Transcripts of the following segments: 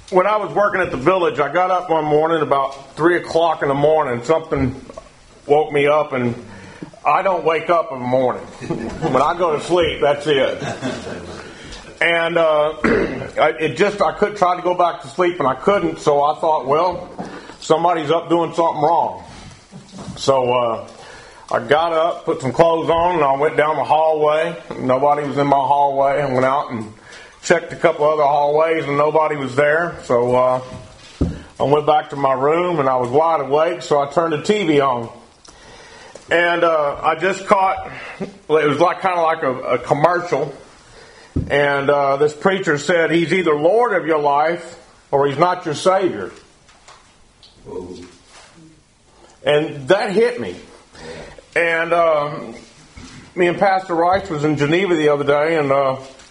when I was working at the village, I got up one morning about 3 o'clock in the morning. Something woke me up, and I don't wake up in the morning. When I go to sleep, that's it. And I could try to go back to sleep, and I couldn't. So I thought, well, somebody's up doing something wrong. So I got up, put some clothes on, and I went down the hallway. Nobody was in my hallway. I went out and checked a couple other hallways, and nobody was there. So I went back to my room, and I was wide awake, so I turned the TV on. And I just caught, it was kind of like a commercial. And this preacher said, he's either Lord of your life or he's not your Savior. Whoa. And that hit me. And me and Pastor Rice was in Geneva the other day, and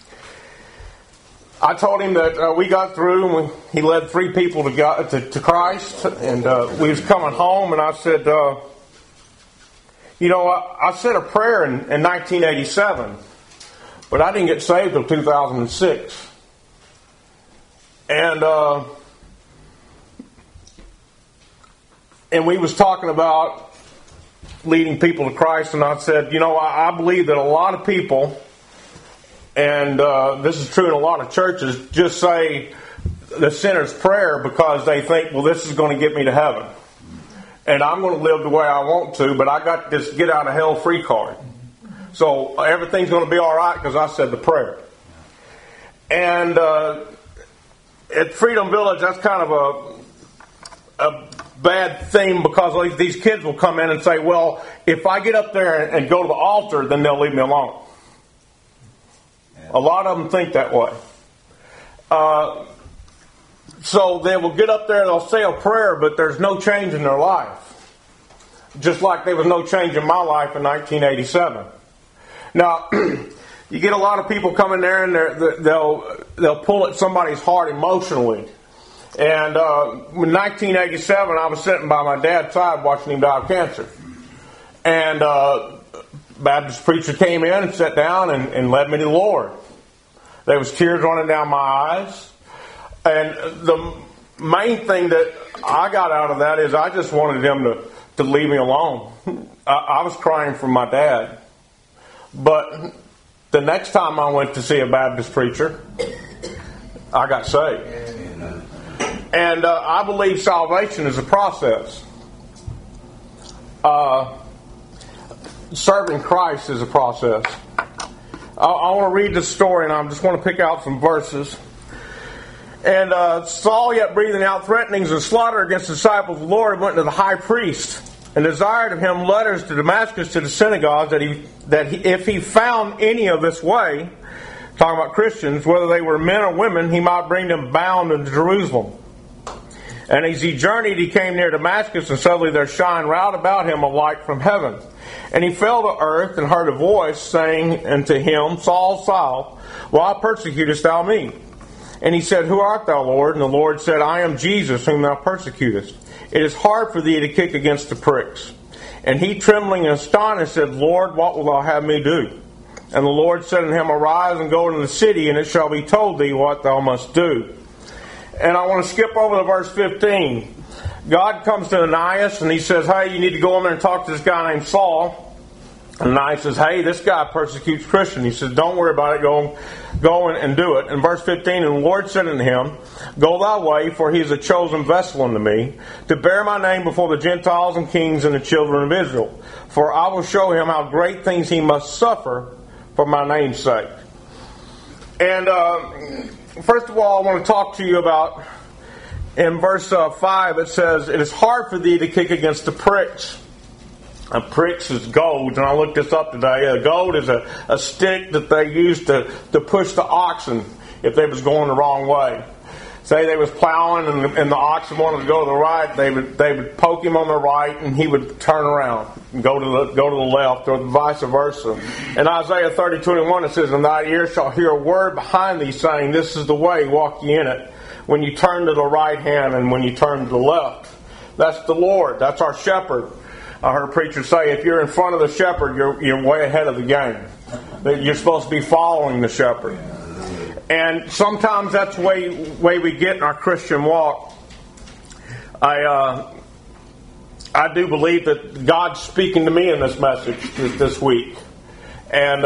I told him that we got through, and he led 3 people to Christ, and we was coming home, and I said, I said a prayer in 1987, but I didn't get saved until 2006. And we was talking about leading people to Christ, and I said, I believe that a lot of people, and this is true in a lot of churches, just say the sinner's prayer because they think, well, this is going to get me to heaven. And I'm going to live the way I want to, but I got this get out of hell free card. So everything's going to be all right because I said the prayer. And at Freedom Village, that's kind of a bad thing because these kids will come in and say, well, if I get up there and go to the altar, then they'll leave me alone. A lot of them think that way. So they will get up there, they'll say a prayer, but there's no change in their life. Just like there was no change in my life in 1987. Now, you get a lot of people coming there, and they'll pull at somebody's heart emotionally. And in 1987, I was sitting by my dad's side watching him die of cancer. And Baptist preacher came in and sat down and led me to the Lord. There was tears running down my eyes. And the main thing that I got out of that is I just wanted them to leave me alone. I was crying for my dad. But the next time I went to see a Baptist preacher, I got saved. And I believe salvation is a process. Serving Christ is a process. I want to read this story, and I just want to pick out some verses. And Saul, yet breathing out threatenings and slaughter against the disciples of the Lord, went to the high priest and desired of him letters to Damascus to the synagogues that if he found any of this way, talking about Christians, whether they were men or women, he might bring them bound into Jerusalem. And as he journeyed, he came near Damascus, and suddenly there shined round about him a light from heaven. And he fell to earth and heard a voice saying unto him, Saul, Saul, why persecutest thou me? And he said, Who art thou, Lord? And the Lord said, I am Jesus, whom thou persecutest. It is hard for thee to kick against the pricks. And he, trembling and astonished, said, Lord, what wilt thou have me do? And the Lord said unto him, Arise and go into the city, and it shall be told thee what thou must do. And I want to skip over to verse 15. God comes to Ananias, and he says, hey, you need to go in there and talk to this guy named Saul. And Ananias says, hey, this guy persecutes Christians. He says, don't worry about it. Go and do it. In verse 15, and the Lord said unto him, Go thy way, for he is a chosen vessel unto me, to bear my name before the Gentiles and kings and the children of Israel. For I will show him how great things he must suffer for my name's sake. And first of all, I want to talk to you about, in verse 5, it says, It is hard for thee to kick against the pricks. Pricks is goad, and I looked this up today. A goad is a stick that they used to push the oxen if they was going the wrong way. Say they was plowing and the oxen wanted to go to the right, they would poke him on the right, and he would turn around and go to the left, or vice versa. In Isaiah 30:21 it says, And thy ear shall hear a word behind thee, saying, This is the way, walk ye in it. When you turn to the right hand and when you turn to the left. That's the Lord. That's our shepherd. I heard preachers say, if you're in front of the shepherd, you're way ahead of the game. You're supposed to be following the shepherd. And sometimes that's the way we get in our Christian walk. I do believe that God's speaking to me in this message this week. And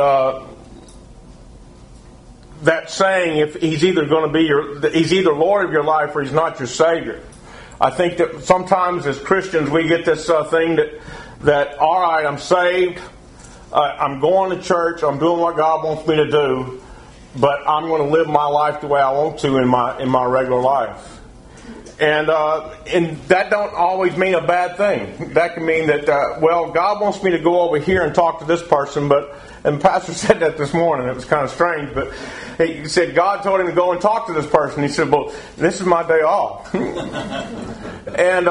that saying, if He's either going to be He's either Lord of your life or He's not your Savior. I think that sometimes as Christians we get this thing that all right, I'm saved, I'm going to church, I'm doing what God wants me to do, but I'm going to live my life the way I want to in my regular life. And that don't always mean a bad thing. That can mean that, God wants me to go over here and talk to this person, and the pastor said that this morning. It was kind of strange, but he said God told him to go and talk to this person. He said, well, this is my day off. And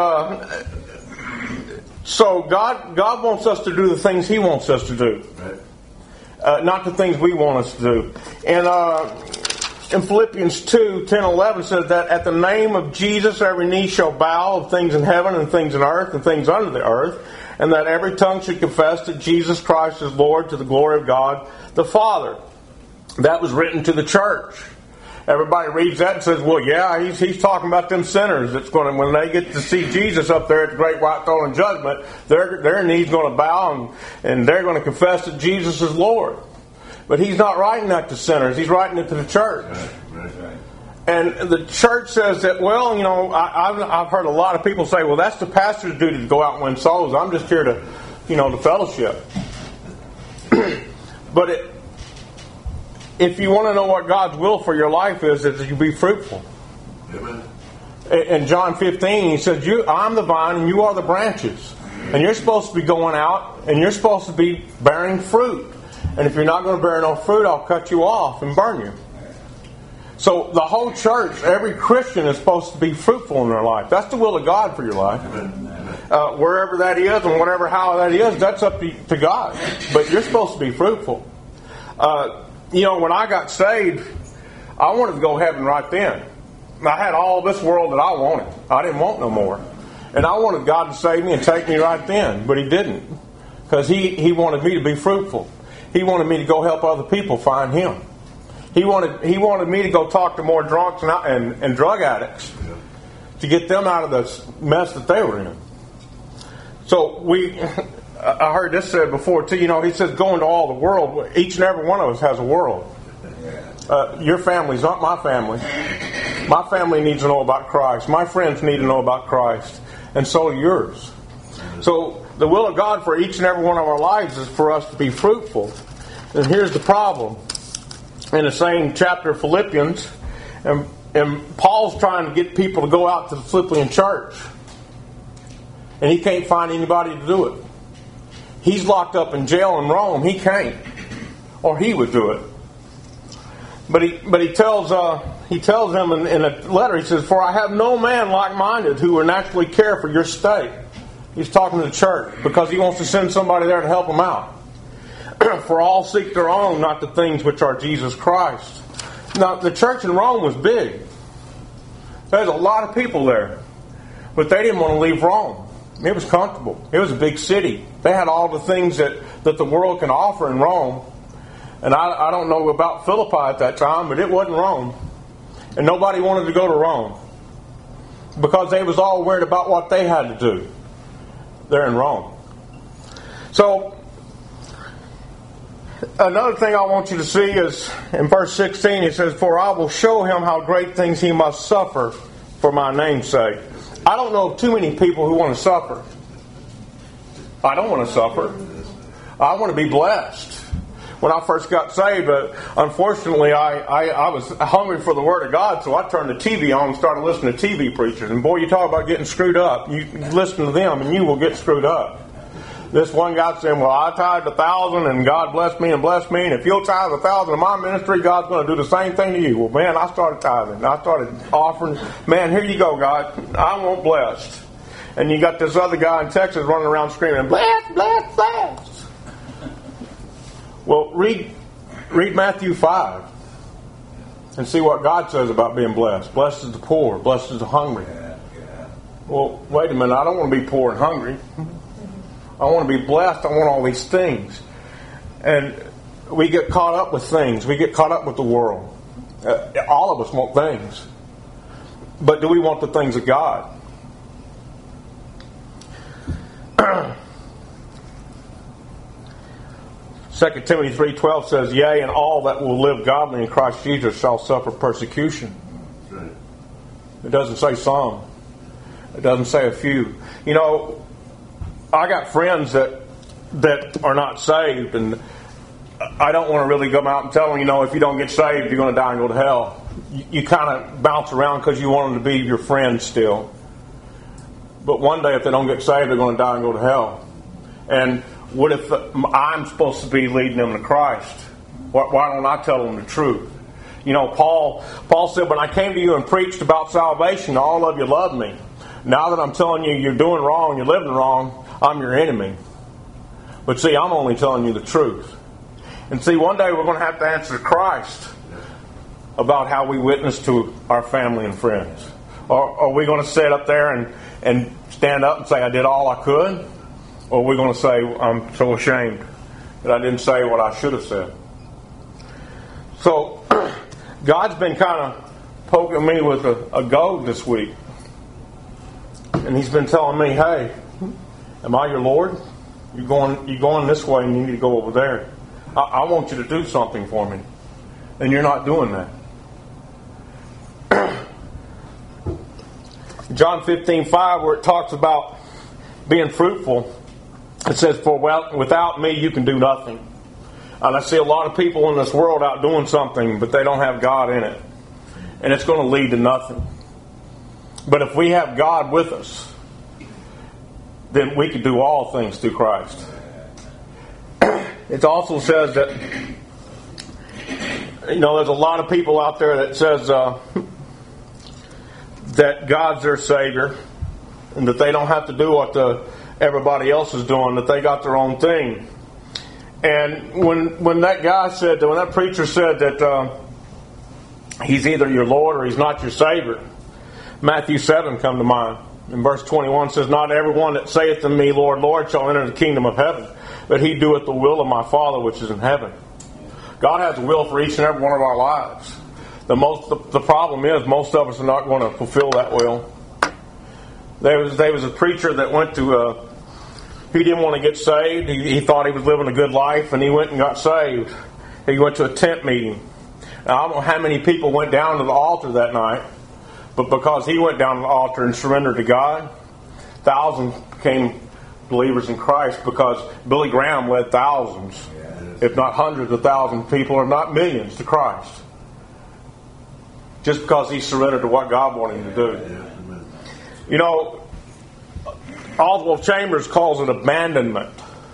so God wants us to do the things He wants us to do. Not the things we want us to do. And in Philippians 2:10-11 says that at the name of Jesus every knee shall bow, of things in heaven and things in earth and things under the earth, and that every tongue should confess that Jesus Christ is Lord to the glory of God the Father. That was written to the church. Everybody reads that and says, well, yeah, he's talking about them sinners. It's going to, when they get to see Jesus up there at the great white throne of judgment, their knees going to bow and they're going to confess that Jesus is Lord. But He's not writing that to sinners. He's writing it to the church. Right. And the church says that, well, I've heard a lot of people say, well, that's the pastor's duty to go out and win souls. I'm just here to, to fellowship. But if you want to know what God's will for your life is that you be fruitful. Amen. In John 15, He says, I'm the vine and you are the branches. And you're supposed to be going out and you're supposed to be bearing fruit. And if you're not going to bear no fruit, I'll cut you off and burn you. So the whole church, every Christian is supposed to be fruitful in their life. That's the will of God for your life. Wherever that is and how that is, that's up to God. But you're supposed to be fruitful. When I got saved, I wanted to go to heaven right then. I had all this world that I wanted. I didn't want no more. And I wanted God to save me and take me right then. But He didn't. Because He wanted me to be fruitful. He wanted me to go help other people find Him. He wanted me to go talk to more drunks and drug addicts to get them out of the mess that they were in. So I heard this said before too. He says go into all the world. Each and every one of us has a world. Your family's not my family. My family needs to know about Christ. My friends need to know about Christ, and so do yours. So the will of God for each and every one of our lives is for us to be fruitful. And here's the problem. In the same chapter of Philippians, and Paul's trying to get people to go out to the Philippian church. And he can't find anybody to do it. He's locked up in jail in Rome. He can't. Or he would do it. But he tells them in a letter, he says, for I have no man like-minded who will naturally care for your state. He's talking to the church because he wants to send somebody there to help them out. For all seek their own, not the things which are Jesus Christ. Now, the church in Rome was big. There's a lot of people there. But they didn't want to leave Rome. It was comfortable. It was a big city. They had all the things that the world can offer in Rome. And I don't know about Philippi at that time, but it wasn't Rome. And nobody wanted to go to Rome. Because they was all worried about what they had to do. They're in Rome. So, another thing I want you to see is in verse 16, it says, for I will show him how great things he must suffer for my name's sake. I don't know of too many people who want to suffer. I don't want to suffer. I want to be blessed. When I first got saved, unfortunately, I was hungry for the Word of God, so I turned the TV on and started listening to TV preachers. And boy, you talk about getting screwed up. You listen to them and you will get screwed up. This one guy saying, well, I tithed 1,000 and God blessed me and blessed me. And if you'll tithe 1,000 in my ministry, God's going to do the same thing to you. Well, man, I started tithing. I started offering. Man, here you go, God. I want blessed. And you got this other guy in Texas running around screaming, blessed, blessed, blessed. Well, read Matthew 5 and see what God says about being blessed. Blessed is the poor. Blessed is the hungry. Well, wait a minute. I don't want to be poor and hungry. I want to be blessed. I want all these things. And we get caught up with things. We get caught up with the world. All of us want things. But do we want the things of God? 2 Timothy 3:12 says, "Yea, and all that will live godly in Christ Jesus shall suffer persecution." Right. It doesn't say some. It doesn't say a few. You know, I got friends that are not saved, and I don't want to really come out and tell them, you know, if you don't get saved, you're going to die and go to hell. You kind of bounce around because you want them to be your friend still. But one day, if they don't get saved, they're going to die and go to hell. And what if I'm supposed to be leading them to Christ? Why don't I tell them the truth? You know, Paul said, "When I came to you and preached about salvation, all of you loved me. Now that I'm telling you you're doing wrong, you're living wrong, I'm your enemy." But see, I'm only telling you the truth. And see, one day we're going to have to answer Christ about how we witness to our family and friends. Or are we going to sit up there and stand up and say, "I did all I could"? Or are we going to say, "I'm so ashamed that I didn't say what I should have said"? So, God's been kind of poking me with a goad this week. And He's been telling me, "Hey, am I your Lord? You're going this way and you need to go over there. I want you to do something for me. And you're not doing that." John 15:5, where it talks about being fruitful, it says, "For without me you can do nothing." And I see a lot of people in this world out doing something, but they don't have God in it. And it's going to lead to nothing. But if we have God with us, then we can do all things through Christ. It also says that, you know, there's a lot of people out there that says that God's their Savior and that they don't have to do what everybody else is doing, that they got their own thing. And when that preacher said that He's either your Lord or He's not your Savior, Matthew 7 come to mind. In verse 21 says, "Not everyone that saith to me, Lord, Lord, shall enter the kingdom of heaven, but he doeth the will of my Father which is in heaven." God has a will for each and every one of our lives. The problem is most of us are not going to fulfill that will. There was a preacher that went to he didn't want to get saved. He thought he was living a good life, and he went and got saved. He went to a tent meeting. Now, I don't know how many people went down to the altar that night, but because he went down to the altar and surrendered to God, thousands became believers in Christ, because Billy Graham led thousands, if not hundreds of thousands of people, if not millions, to Christ. Just because he surrendered to what God wanted him to do. You know, Oswald Chambers calls it abandonment.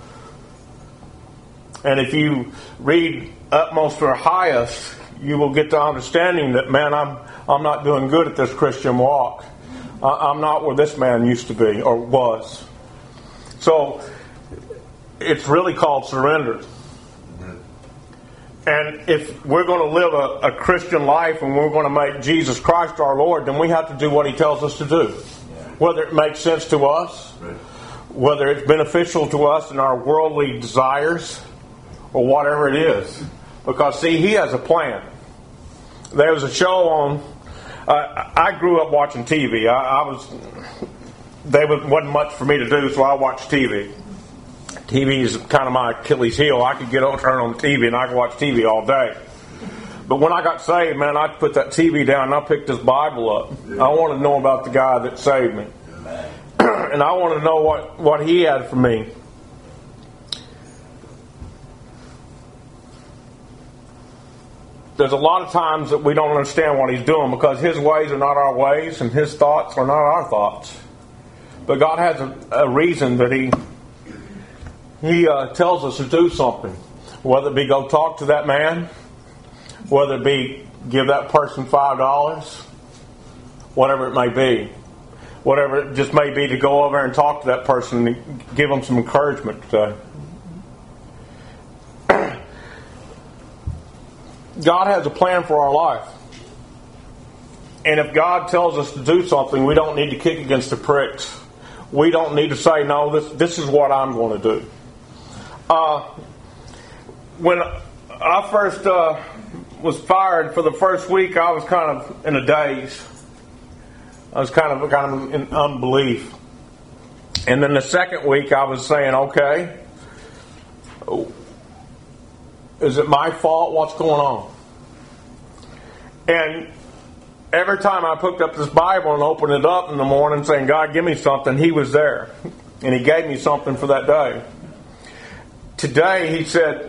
And if you read Utmost or Highest, you will get the understanding that, man, I'm not doing good at this Christian walk. I'm not where this man used to be or was. So it's really called surrender. And if we're going to live a Christian life and we're going to make Jesus Christ our Lord, then we have to do what He tells us to do. Whether it makes sense to us, whether it's beneficial to us in our worldly desires, or whatever it is. Because, see, He has a plan. There was a show on... I grew up watching TV. Wasn't much for me to do, so I watched TV. TV is kind of my Achilles heel. I could turn on the TV and I could watch TV all day. But when I got saved, man, I put that TV down and I picked this Bible up. I wanted to know about the God that saved me. And I wanted to know what He had for me. There's a lot of times that we don't understand what He's doing, because His ways are not our ways and His thoughts are not our thoughts. But God has a reason that He tells us to do something. Whether it be go talk to that man, whether it be give that person $5, whatever it may be. Whatever it just may be, to go over and talk to that person and give them some encouragement. God has a plan for our life. And if God tells us to do something, we don't need to kick against the pricks. We don't need to say, no, this is what I'm going to do. When I first was fired, for the first week I was kind of in a daze. I was kind of in unbelief. And then the second week I was saying, okay, is it my fault? What's going on? And every time I picked up this Bible and opened it up in the morning saying, God, give me something, He was there. And He gave me something for that day. Today He said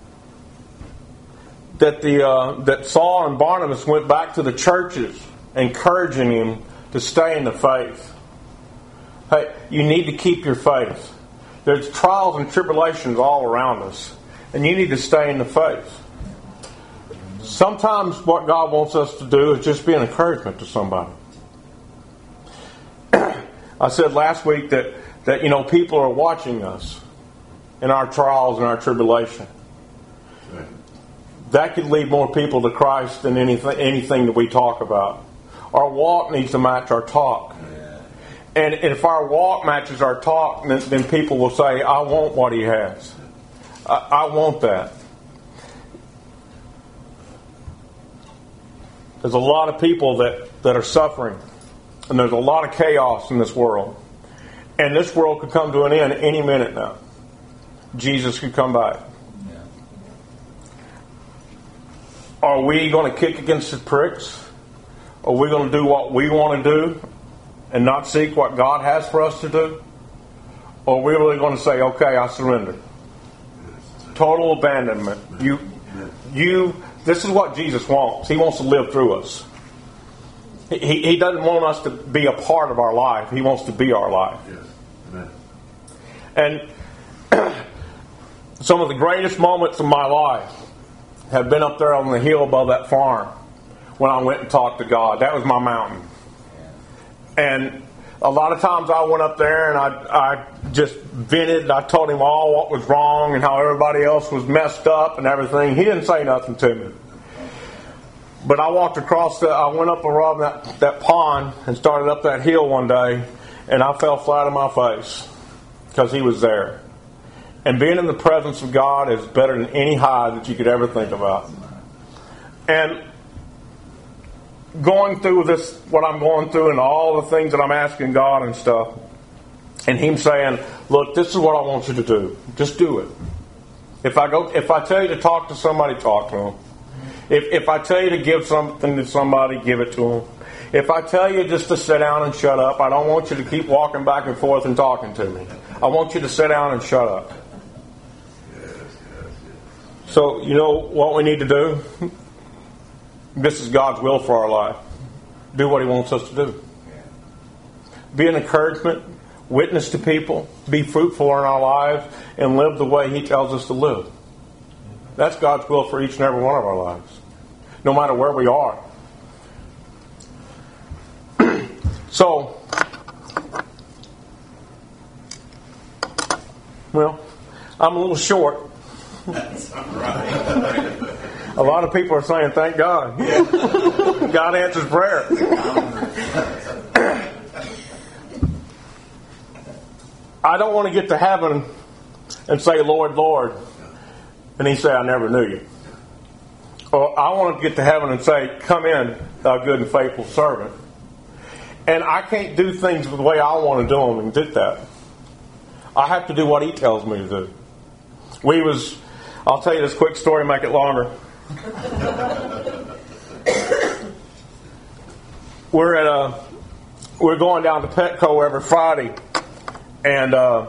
that Saul and Barnabas went back to the churches, encouraging him to stay in the faith. Hey, you need to keep your faith. There's trials and tribulations all around us, and you need to stay in the faith. Sometimes what God wants us to do is just be an encouragement to somebody. I said last week that people are watching us in our trials and our tribulation. That could lead more people to Christ than anything that we talk about. Our walk needs to match our talk. And if our walk matches our talk, then people will say, I want what he has. I want that. There's a lot of people that are suffering. And there's a lot of chaos in this world. And this world could come to an end any minute now. Jesus could come back. Are we going to kick against the pricks? Are we going to do what we want to do and not seek what God has for us to do? Or are we really going to say, okay, I surrender? Total abandonment. This is what Jesus wants. He wants to live through us. He doesn't want us to be a part of our life. He wants to be our life. Yes. Amen. And some of the greatest moments of my life have been up there on the hill above that farm when I went and talked to God. That was my mountain. And a lot of times I went up there and I just vented. I told him all what was wrong and how everybody else was messed up and everything. He didn't say nothing to me. But I walked across I went up around that pond and started up that hill one day, and I fell flat on my face because he was there. And being in the presence of God is better than any high that you could ever think about. And going through this, what I'm going through, and all the things that I'm asking God and stuff, and Him saying, "Look, this is what I want you to do. Just do it. If I tell you to talk to somebody, talk to them. If I tell you to give something to somebody, give it to them. If I tell you just to sit down and shut up, I don't want you to keep walking back and forth and talking to me. I want you to sit down and shut up." So, you know what we need to do? This is God's will for our life. Do what He wants us to do. Be an encouragement, witness to people, be fruitful in our lives, and live the way He tells us to live. That's God's will for each and every one of our lives, no matter where we are. So, well, I'm a little short. That's all right. A lot of people are saying, thank God. God answers prayer. I don't want to get to heaven and say, Lord, Lord, and He say, I never knew you. Or I want to get to heaven and say, come in, thou good and faithful servant. And I can't do things the way I want to do them and did that. I have to do what He tells me to do. I'll tell you this quick story, make it longer. We're going down to Petco every Friday, and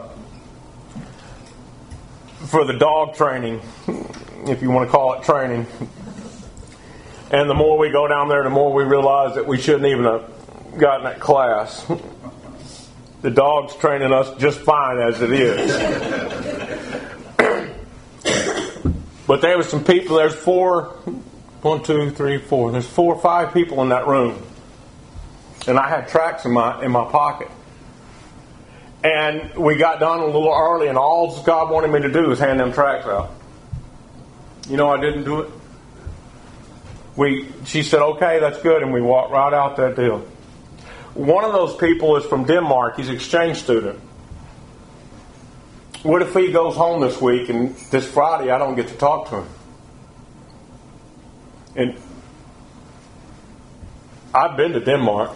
for the dog training, if you want to call it training. And the more we go down there, the more we realize that we shouldn't even have gotten that class. The dog's training us just fine as it is. But there was some people, there's 4 or 5 people in that room. And I had tracts in my pocket. And we got done a little early, and all God wanted me to do was hand them tracts out. You know, I didn't do it. She said, okay, that's good, and we walked right out that deal. One of those people is from Denmark. He's an exchange student. What if he goes home this week and this Friday I don't get to talk to him? And I've been to Denmark.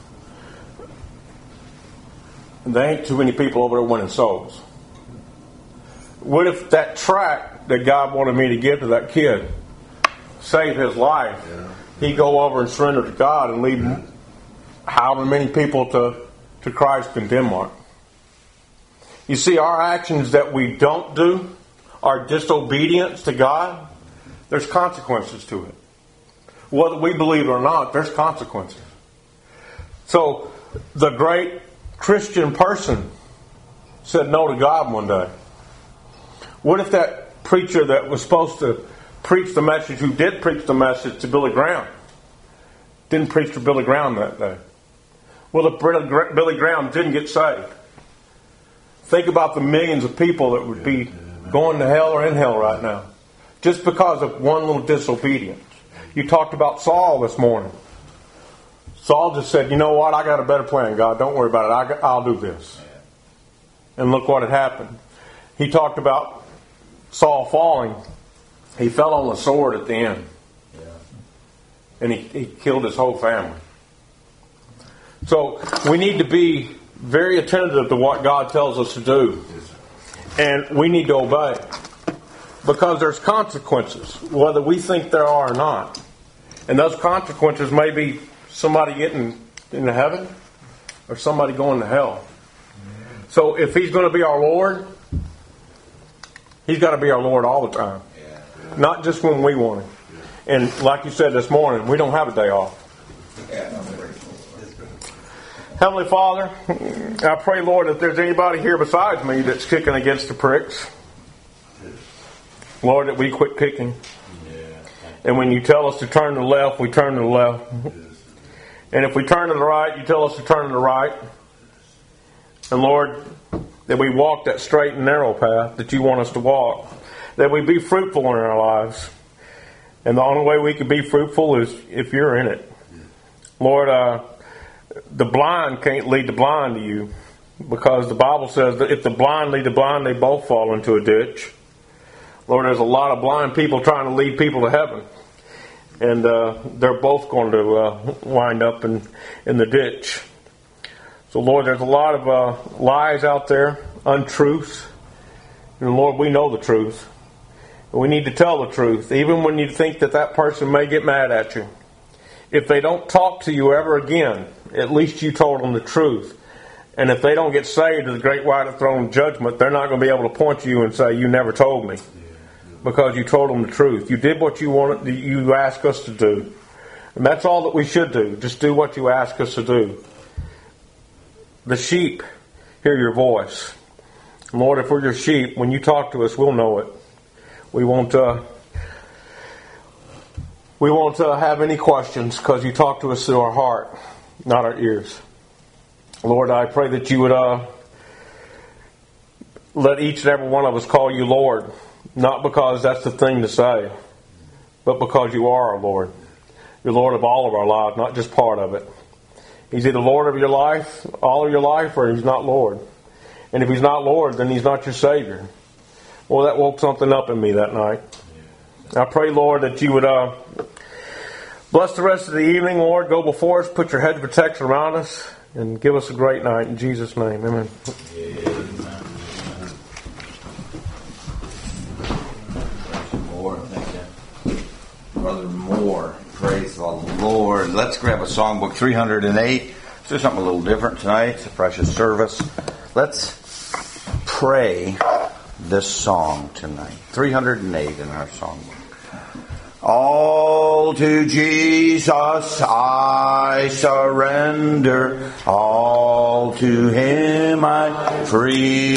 And there ain't too many people over there winning souls. What if that tract that God wanted me to give to that kid save his life? He'd go over and surrender to God and lead however many people to Christ in Denmark. You see, our actions that we don't do, our disobedience to God, there's consequences to it. Whether we believe it or not, there's consequences. So, the great Christian person said no to God one day. What if that preacher that was supposed to preach the message, who did preach the message to Billy Graham, didn't preach to Billy Graham that day? Well, if Billy Graham didn't get saved, think about the millions of people that would be going to hell or in hell right now, just because of one little disobedience. You talked about Saul this morning. Saul just said, you know what, I got a better plan, God. Don't worry about it. I'll do this. And look what had happened. He talked about Saul falling. He fell on the sword at the end. And he killed his whole family. So we need to be very attentive to what God tells us to do. And we need to obey. Because there's consequences, whether we think there are or not. And those consequences may be somebody getting into heaven or somebody going to hell. So if He's going to be our Lord, He's got to be our Lord all the time. Not just when we want Him. And like you said this morning, we don't have a day off. Heavenly Father, I pray, Lord, if there's anybody here besides me that's kicking against the pricks, Lord, that we quit kicking. And when you tell us to turn to the left, we turn to the left. And if we turn to the right, you tell us to turn to the right. And Lord, that we walk that straight and narrow path that you want us to walk. That we be fruitful in our lives. And the only way we can be fruitful is if you're in it. Lord, the blind can't lead the blind to you. Because the Bible says that if the blind lead the blind, they both fall into a ditch. Lord, there's a lot of blind people trying to lead people to heaven. And they're both going to wind up in the ditch. So, Lord, there's a lot of lies out there, untruths. And, Lord, we know the truth. And we need to tell the truth, even when you think that person may get mad at you. If they don't talk to you ever again, at least you told them the truth. And if they don't get saved to the great white throne judgment, they're not going to be able to point to you and say, you never told me. Because you told them the truth. You did what you asked us to do. And that's all that we should do. Just do what you ask us to do. The sheep hear your voice. Lord, if we're your sheep, when you talk to us, we'll know it. We won't have any questions because you talk to us through our heart, not our ears. Lord, I pray that you would let each and every one of us call you Lord. Not because that's the thing to say, but because you are our Lord. You're Lord of all of our lives, not just part of it. He's either Lord of your life, all of your life, or He's not Lord. And if He's not Lord, then He's not your Savior. Well, that woke something up in me that night. I pray, Lord, that you would bless the rest of the evening, Lord. Go before us, put your hedge of protection around us, and give us a great night. In Jesus' name, amen. Brother Moore, praise the Lord. Let's grab a songbook, 308. Let's do something a little different tonight. It's a precious service. Let's pray this song tonight. 308 in our songbook. All to Jesus I surrender. All to Him I free.